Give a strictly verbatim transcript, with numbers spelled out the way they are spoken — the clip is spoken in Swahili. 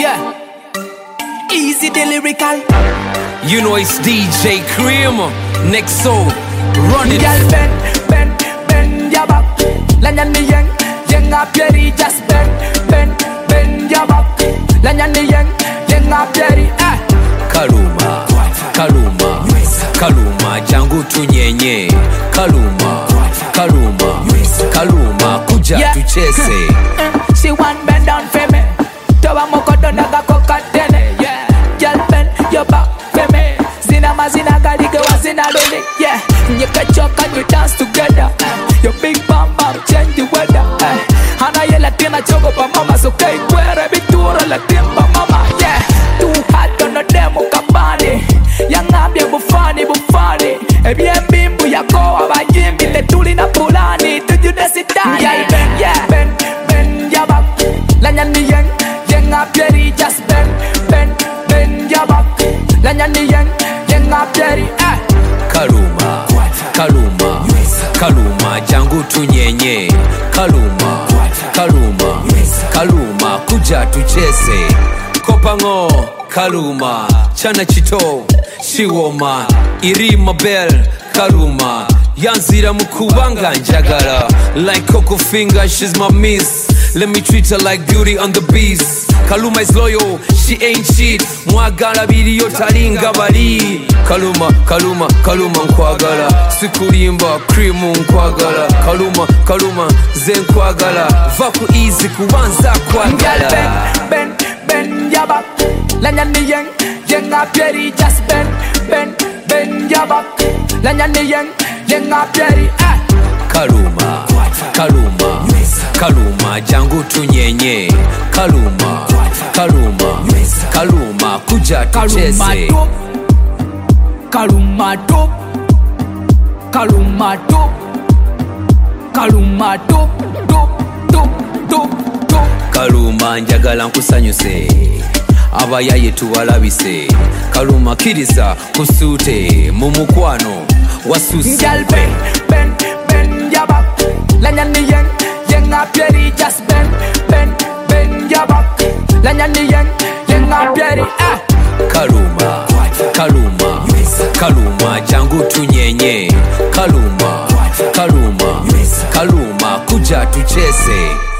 Yeah. Easy the lyrical. You know it's D J Cream, Nexo, run it. Girl bend, bend, bend your back. Lanyan ni yang, yang a Pierre. Just bend, bend, bend your back. Lanyan ni yang, yang a Pierre. Ah. Kaluma, Kaluma, Kaluma, jangu tunyenye. Kaluma, Kaluma, Kaluma, kuja Yeah. tucheze. She want bend down for me. Towa moko donaga kokatene. Yeah. Girl bend your back for me. Zina mazina gali go zina loli. Yeah. You catch your and we dance together. Your big bam bam change the weather. Hana ye latina chogo pa mama so kai kwere bitura latimba mama. Yeah. Too hot on the demo kabani. Yang ambia bufani bufani. Ebien bimbu ya koa bajimbi te tuli na pulani. Tuju desitani. Yeah bend, yeah bend, bend your back. Lanyan ni yang, yang a Pierre. Just bend, bend, bend your back. Lanyan ni yang, yang a Pierre. Ah. Kaluma, Kaluma, Kaluma, jangu tunyenye. Kaluma, Kaluma, Kaluma, kuja tucheze. Kopango, Kaluma, chana chito, shiwoma, irima bell, Kaluma, yanzira mukubanga njagala. Like Coco Finger, she's my miss. Let me treat her like Beauty and the Beast. Kaluma is loyal, she ain't cheat. Mwagala biriyo talinga bali. Kaluma, Kaluma, Kaluma nkwagala. Sikulimba, cream nkwagala. Kaluma, Kaluma, ze nkwagala. Vaku easy kubanza kwagala. Girl bend, bend, bend your back. Lanyan ni yang, yang a Pierre. Just bend, bend, bend your back. Lanyan ni yang, yang a Pierre. Ah. Kaluma, Kaluma, Kaluma, jangu tunyenye. Kaluma, Kaluma, Kaluma, kuja tucheze. Kaluma top, Kaluma top, Kaluma top, top, top, top, top. Kaluma njagala nkusanyuse, abayaye tuwalabise. Kaluma kiriza kusute, mumukwano wasuse. Girl bend, bend, bend your back. Lanyan ni yang, yang a Pierre. Just bend, bend, bend your back. Lanyan ni yang, yang a Pierre. Ah. Kaluma, Kaluma, Kaluma, jangu tunyenye. Kaluma, Kaluma, Kaluma, kuja tucheze.